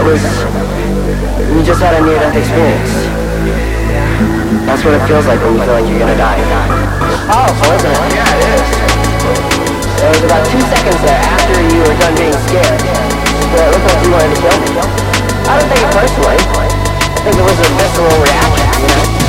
that was, you just had a near-death experience. That's what it feels like when you feel like you're gonna die. It's powerful, isn't it? Yeah, it is. There was about 2 seconds there after you were done being scared where it looked like you wanted to kill me. I don't take it personally. I think it was a visceral reaction, you know?